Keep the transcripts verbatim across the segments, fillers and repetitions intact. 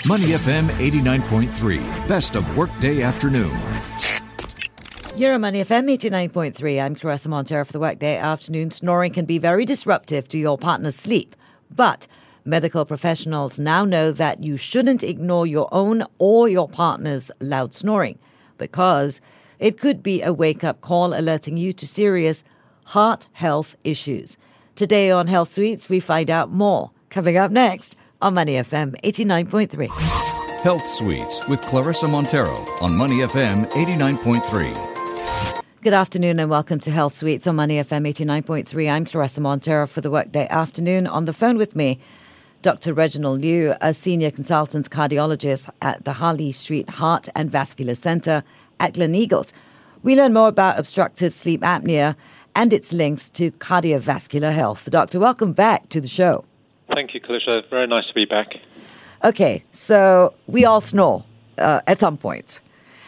Money F M eighty-nine point three, best of workday afternoon. You're on Money F M eighty-nine point three. I'm Clarissa Montero for the workday afternoon. Snoring can be very disruptive to your partner's sleep, but medical professionals now know that you shouldn't ignore your own or your partner's loud snoring because it could be a wake-up call alerting you to serious heart health issues. Today on Health Suites, we find out more. Coming up next on Money F M eighty-nine point three. Health Suites with Clarissa Montero on Money F M eighty-nine point three. Good afternoon and welcome to Health Suites on Money F M eighty-nine point three. I'm Clarissa Montero for the workday afternoon. On the phone with me, Doctor Reginald Liu, a senior consultant cardiologist at the Harley Street Heart and Vascular Centre at Gleneagles. We learn more about obstructive sleep apnea and its links to cardiovascular health. Doctor, welcome back to the show. Thank you, Clarissa. Very nice to be back. Okay, so we all snore uh, at some point.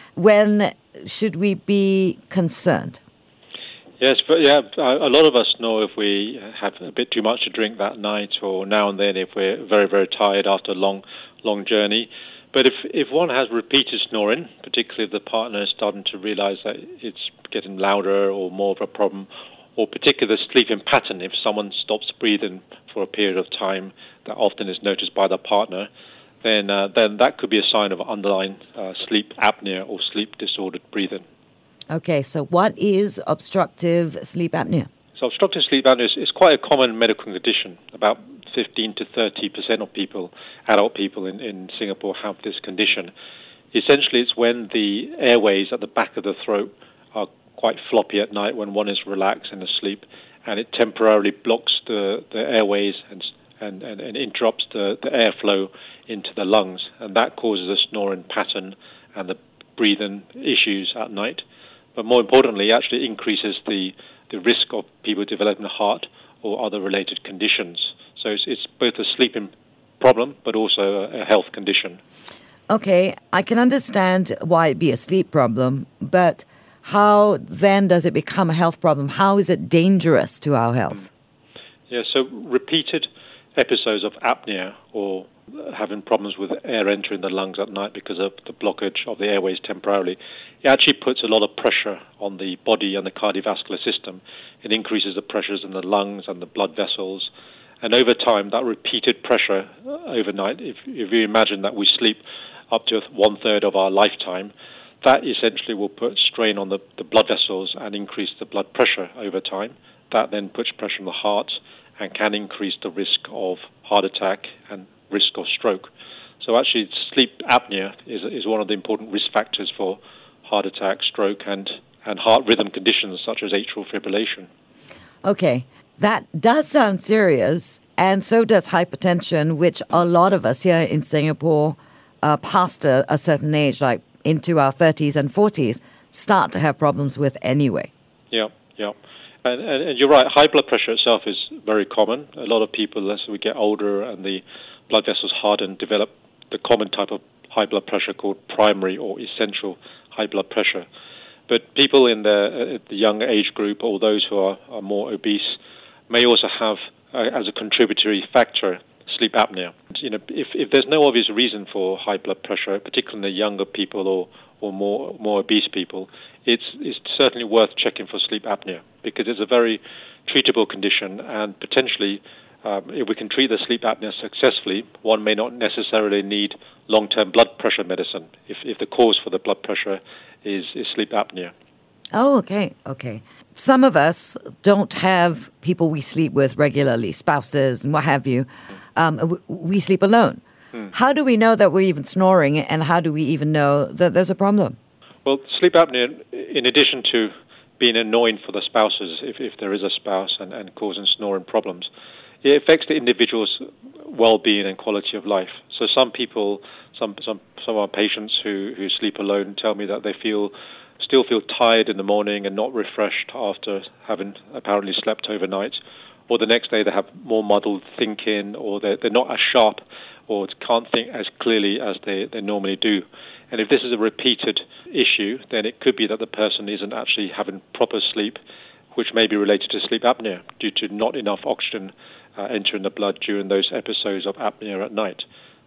When should we be concerned? Yes, but yeah, a lot of us know if we have a bit too much to drink that night, or now and then if we're very, very tired after a long, long journey. But if if one has repeated snoring, particularly if the partner is starting to realize that it's getting louder or more of a problem, or particularly the sleeping pattern, if someone stops breathing for a period of time that often is noticed by the partner, then uh, then that could be a sign of underlying uh, sleep apnea or sleep disordered breathing. Okay, so what is obstructive sleep apnea? So obstructive sleep apnea is, is quite a common medical condition. About fifteen to thirty percent of people, adult people in, in Singapore have this condition. Essentially, it's when the airways at the back of the throat are quite floppy at night when one is relaxed and asleep, and it temporarily blocks the, the airways and, and, and, and interrupts the, the airflow into the lungs, and that causes a snoring pattern and the breathing issues at night. But more importantly, it actually increases the, the risk of people developing a heart or other related conditions. So it's, it's both a sleeping problem, but also a, a health condition. Okay, I can understand why it'd be a sleep problem, but how then does it become a health problem? How is it dangerous to our health? Yeah, so repeated episodes of apnea or having problems with air entering the lungs at night because of the blockage of the airways temporarily, it actually puts a lot of pressure on the body and the cardiovascular system. It increases the pressures in the lungs and the blood vessels. And over time, that repeated pressure overnight, if, if you imagine that we sleep up to one-third of our lifetime, that essentially will put strain on the, the blood vessels and increase the blood pressure over time. That then puts pressure on the heart and can increase the risk of heart attack and risk of stroke. So actually, sleep apnea is, is one of the important risk factors for heart attack, stroke, and, and heart rhythm conditions such as atrial fibrillation. Okay, that does sound serious, and so does hypertension, which a lot of us here in Singapore, uh, past a, a certain age, like into our thirties and forties, start to have problems with anyway. Yeah, yeah. And, and, and you're right, high blood pressure itself is very common. A lot of people, as we get older and the blood vessels harden, develop the common type of high blood pressure called primary or essential high blood pressure. But people in the, uh, the young age group or those who are, are more obese may also have, uh, as a contributory factor, sleep apnea. You know, if, if there's no obvious reason for high blood pressure, particularly in the younger people or, or more more obese people, it's, it's certainly worth checking for sleep apnea because it's a very treatable condition, and potentially, um, if we can treat the sleep apnea successfully, one may not necessarily need long-term blood pressure medicine if, if the cause for the blood pressure is, is sleep apnea. Oh, okay, okay. Some of us don't have people we sleep with regularly, spouses and what have you. Um, we sleep alone. Hmm. How do we know that we're even snoring, and how do we even know that there's a problem? Well, sleep apnea, in addition to being annoying for the spouses, if, if there is a spouse, and, and causing snoring problems, it affects the individual's well-being and quality of life. So some people, some some some of our patients who, who sleep alone tell me that they feel still feel tired in the morning and not refreshed after having apparently slept overnight. Or the next day they have more muddled thinking, or they're, they're not as sharp, or can't think as clearly as they, they normally do. And if this is a repeated issue, then it could be that the person isn't actually having proper sleep, which may be related to sleep apnea due to not enough oxygen uh, entering the blood during those episodes of apnea at night.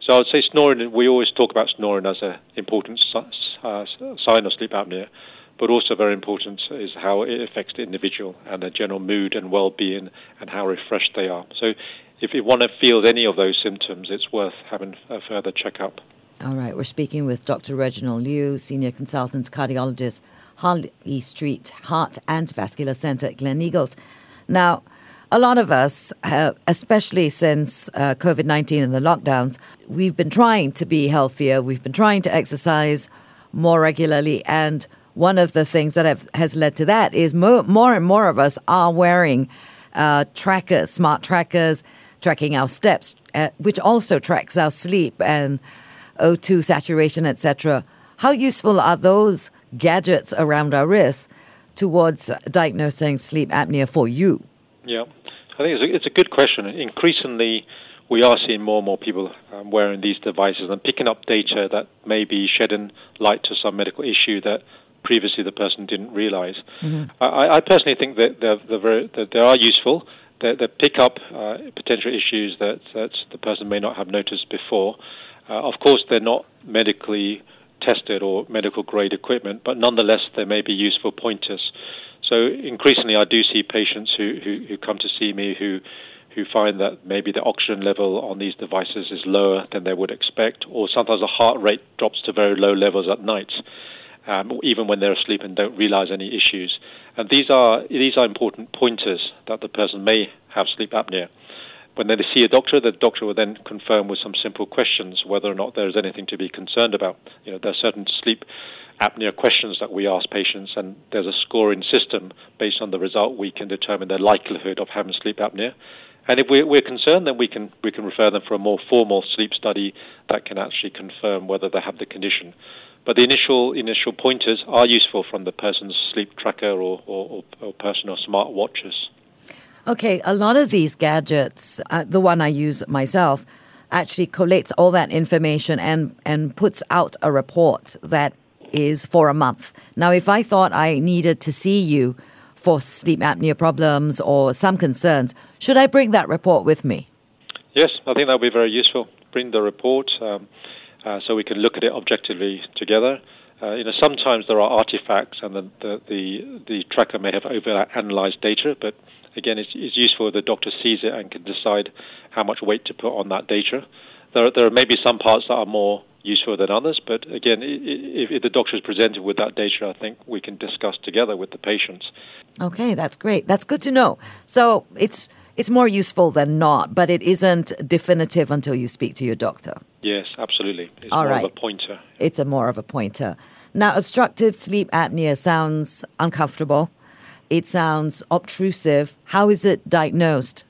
So I would say snoring, we always talk about snoring as an important uh, sign of sleep apnea, but also very important is how it affects the individual and their general mood and well-being and how refreshed they are. So if one feels any of those symptoms, it's worth having a further checkup. All right, we're speaking with Doctor Reginald Liu, Senior Consultant Cardiologist, Harley Street Heart and Vascular Centre at Gleneagles. Now, a lot of us, uh, especially since uh, COVID nineteen and the lockdowns, we've been trying to be healthier. We've been trying to exercise more regularly. And one of the things that have, has led to that is more, more and more of us are wearing uh, trackers, smart trackers, tracking our steps, uh, which also tracks our sleep and O two saturation, et cetera. How useful are those gadgets around our wrists towards diagnosing sleep apnea for you? Yeah. I think it's a, it's a good question. Increasingly, we are seeing more and more people um, wearing these devices and picking up data that may be shedding light to some medical issue that previously the person didn't realize. Mm-hmm. I, I personally think that they're, they're very, that they are useful. They, they pick up uh, potential issues that, that the person may not have noticed before. Uh, of course, they're not medically tested or medical grade equipment, but nonetheless, they may be useful pointers. So increasingly, I do see patients who, who, who come to see me who who find that maybe the oxygen level on these devices is lower than they would expect, or sometimes the heart rate drops to very low levels at night, um, even when they're asleep and don't realize any issues. And these are these are important pointers that the person may have sleep apnea. When they see a doctor, the doctor will then confirm with some simple questions whether or not there is anything to be concerned about. You know, there are certain sleep apnea questions that we ask patients, and there's a scoring system. Based on the result, we can determine the likelihood of having sleep apnea. And if we're, we're concerned, then we can we can refer them for a more formal sleep study that can actually confirm whether they have the condition. But the initial initial pointers are useful from the person's sleep tracker or, or, or personal smart watches. Okay, a lot of these gadgets, uh, the one I use myself, actually collates all that information and, and puts out a report that is for a month. Now, if I thought I needed to see you for sleep apnea problems or some concerns, should I bring that report with me? Yes, I think that would be very useful. Bring the report um, uh, so we can look at it objectively together. Uh, you know, sometimes there are artifacts and the the, the, the tracker may have over-analyzed data, but again, it's, it's useful if the doctor sees it and can decide how much weight to put on that data. There, there may be some parts that are more useful than others, but again, if, if the doctor is presented with that data, I think we can discuss together with the patients. Okay, that's great. That's good to know. So it's it's more useful than not, but it isn't definitive until you speak to your doctor. Yes, absolutely. It's All more right. of a pointer. It's a more of a pointer. Now, obstructive sleep apnea sounds uncomfortable. It sounds obtrusive. How is it diagnosed?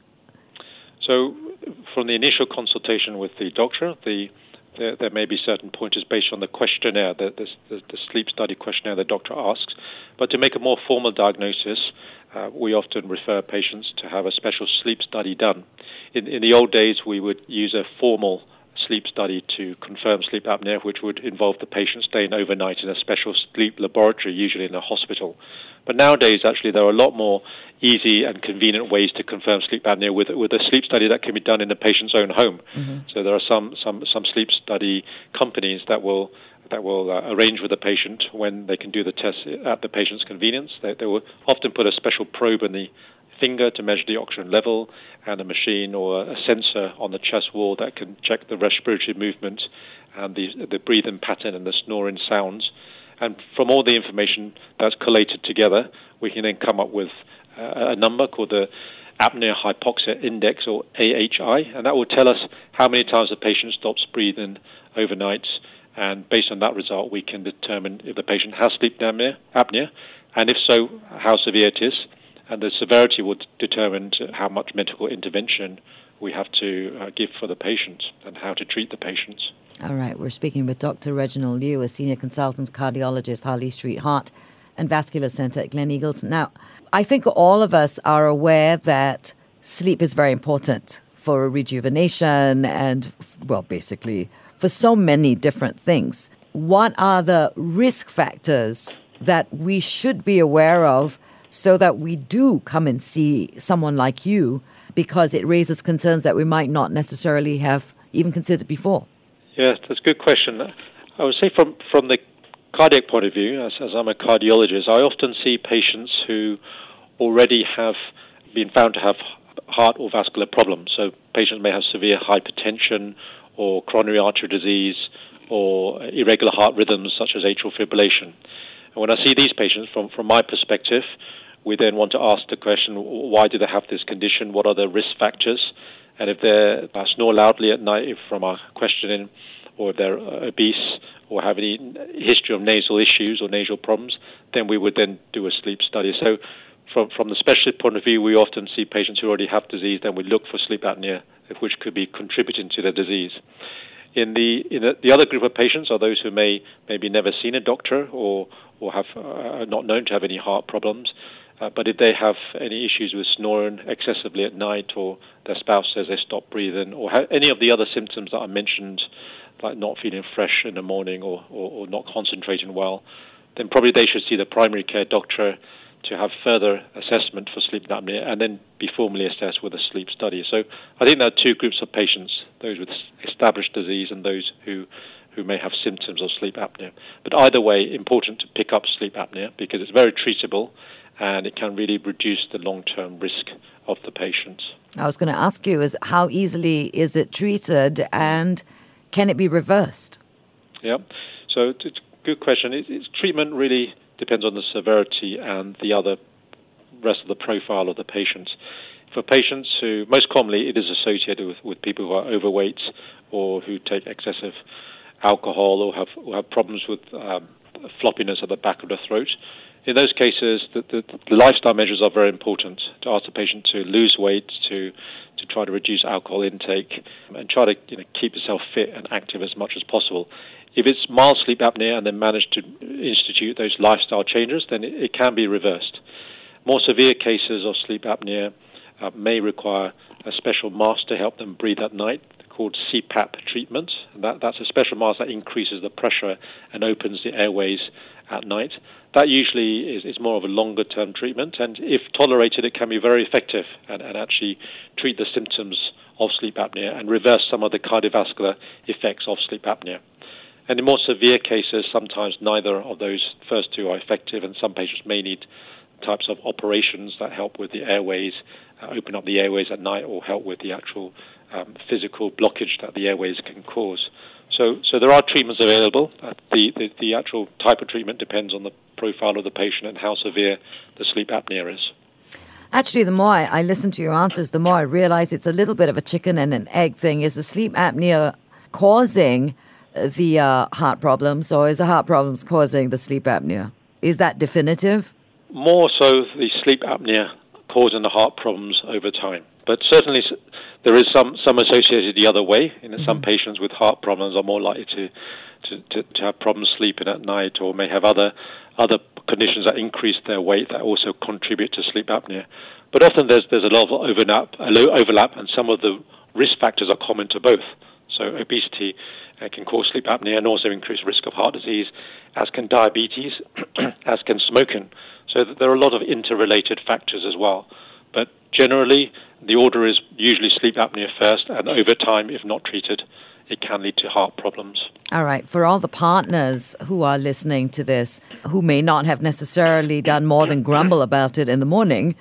So from the initial consultation with the doctor, the there, there may be certain pointers based on the questionnaire, the, the, the sleep study questionnaire the doctor asks. But to make a more formal diagnosis, uh, we often refer patients to have a special sleep study done. In, in the old days, we would use a formal sleep study to confirm sleep apnea, which would involve the patient staying overnight in a special sleep laboratory, usually in a hospital. But nowadays, actually, there are a lot more easy and convenient ways to confirm sleep apnea with with a sleep study that can be done in the patient's own home. Mm-hmm. So there are some, some, some sleep study companies that will that will uh, arrange with the patient when they can do the test at the patient's convenience. They, they will often put a special probe in the finger to measure the oxygen level, and a machine or a sensor on the chest wall that can check the respiratory movement and the the breathing pattern and the snoring sounds. And from all the information that's collated together, we can then come up with uh, a number called the Apnea Hypoxia Index, or A H I, and that will tell us how many times the patient stops breathing overnight. And based on that result, we can determine if the patient has sleep apnea, apnea, and if so, how severe it is. And the severity will determine how much medical intervention we have to uh, give for the patient and how to treat the patients. All right, we're speaking with Doctor Reginald Liu, a senior consultant cardiologist, Harley Street Heart and Vascular Centre at Gleneagles. Now, I think all of us are aware that sleep is very important for rejuvenation and, well, basically for so many different things. What are the risk factors that we should be aware of so that we do come and see someone like you, because it raises concerns that we might not necessarily have even considered before? Yes, that's a good question. I would say from, from the cardiac point of view, as, as I'm a cardiologist, I often see patients who already have been found to have heart or vascular problems. So patients may have severe hypertension or coronary artery disease or irregular heart rhythms such as atrial fibrillation. And when I see these patients, from, from my perspective, we then want to ask the question, why do they have this condition? What are the risk factors? And if they snore loudly at night, if from our questioning, or if they're obese or have any history of nasal issues or nasal problems, then we would then do a sleep study. So from, from the specialist point of view, we often see patients who already have disease, then we look for sleep apnea, which could be contributing to the disease. In the in the, the other group of patients are those who may maybe never seen a doctor or or have uh, are not known to have any heart problems. Uh, but if they have any issues with snoring excessively at night, or their spouse says they stop breathing, or ha- any of the other symptoms that I mentioned, like not feeling fresh in the morning or, or, or not concentrating well, then probably they should see the primary care doctor to have further assessment for sleep apnea and then be formally assessed with a sleep study. So I think there are two groups of patients, those with established disease and those who, who may have symptoms of sleep apnea. But either way, important to pick up sleep apnea because it's very treatable and it can really reduce the long-term risk of the patients. I was going to ask you, is how easily is it treated and can it be reversed? Yeah, so it's a good question. It, it's treatment really depends on the severity and the other rest of the profile of the patients. For patients who, most commonly it is associated with, with people who are overweight or who take excessive alcohol or have, or have problems with um, floppiness at the back of the throat. In those cases, the, the, the lifestyle measures are very important to ask the patient to lose weight, to to try to reduce alcohol intake, and try to you know, keep yourself fit and active as much as possible. If it's mild sleep apnea and they manage to institute those lifestyle changes, then it, it can be reversed. More severe cases of sleep apnea uh, may require a special mask to help them breathe at night, called C PAP treatment. And that, that's a special mask that increases the pressure and opens the airways at night. That usually is, is more of a longer-term treatment, and if tolerated, it can be very effective and, and actually treat the symptoms of sleep apnea and reverse some of the cardiovascular effects of sleep apnea. And in more severe cases, sometimes neither of those first two are effective, and some patients may need types of operations that help with the airways, uh, open up the airways at night, or help with the actual um, physical blockage that the airways can cause. So, so there are treatments available. Uh, the, the the actual type of treatment depends on the profile of the patient and how severe the sleep apnea is. Actually, the more I, I listen to your answers, the more I realize it's a little bit of a chicken and an egg thing. Is the sleep apnea causing the uh, heart problems, or is the heart problems causing the sleep apnea? Is that definitive? More so the sleep apnea causing the heart problems over time. But certainly there is some, some associated the other way. You know, mm-hmm. Some patients with heart problems are more likely to, to, to, to have problems sleeping at night, or may have other other conditions that increase their weight that also contribute to sleep apnea. But often there's there's a lot of overlap, a low overlap, and some of the risk factors are common to both. So obesity uh, can cause sleep apnea and also increase risk of heart disease, as can diabetes, as can smoking. So there are a lot of interrelated factors as well. But generally, the order is usually sleep apnea first, and over time, if not treated, it can lead to heart problems. All right. For all the partners who are listening to this, who may not have necessarily done more than grumble about it in the morning,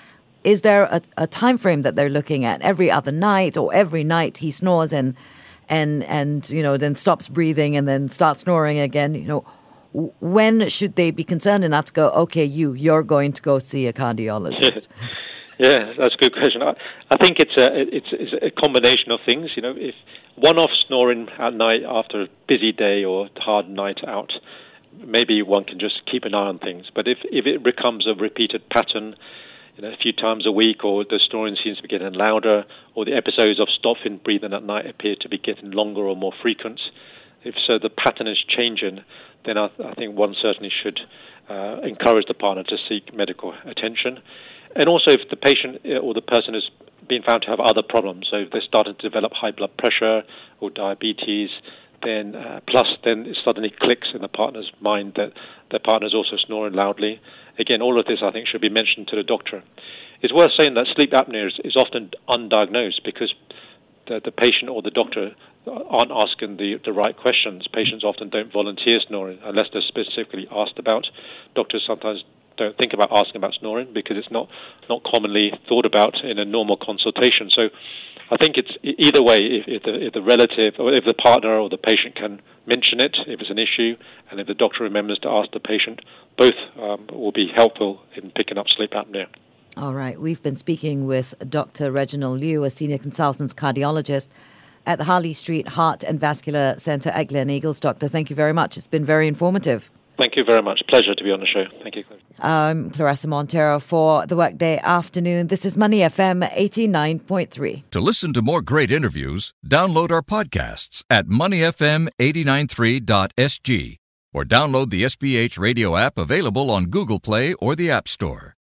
is there a, a time frame that they're looking at? Every other night, or every night he snores and and and you know then stops breathing and then starts snoring again? You know, when should they be concerned enough to go, okay, you you're going to go see a cardiologist? Yeah, that's a good question. I, I think it's a it's, it's a combination of things. You know, if one-off snoring at night after a busy day or hard night out, maybe one can just keep an eye on things. But if if it becomes a repeated pattern, you know, a few times a week, or the snoring seems to be getting louder, or the episodes of stopping breathing at night appear to be getting longer or more frequent, if so the pattern is changing, then I, I think one certainly should uh, encourage the partner to seek medical attention. And also if the patient or the person has been found to have other problems, so if they're starting to develop high blood pressure or diabetes, then uh, plus then it suddenly clicks in the partner's mind that their partner's also snoring loudly. Again, all of this I think should be mentioned to the doctor. It's worth saying that sleep apnea is, is often undiagnosed because the, the patient or the doctor aren't asking the, the right questions. Patients often don't volunteer snoring unless they're specifically asked about. Doctors sometimes don't think about asking about snoring because it's not, not commonly thought about in a normal consultation. So I think it's either way, if, if, the, if the relative or if the partner or the patient can mention it, if it's an issue, and if the doctor remembers to ask the patient, both um, will be helpful in picking up sleep apnea. All right. We've been speaking with Doctor Reginald Liu, a senior consultant cardiologist at the Harley Street Heart and Vascular Centre at Gleneagles. Doctor, thank you very much. It's been very informative. Thank you very much. Pleasure to be on the show. Thank you. I'm Clarissa Montero for the Workday Afternoon. This is Money F M eighty-nine point three. To listen to more great interviews, download our podcasts at money f m eight nine three dot s g or download the S B H radio app available on Google Play or the App Store.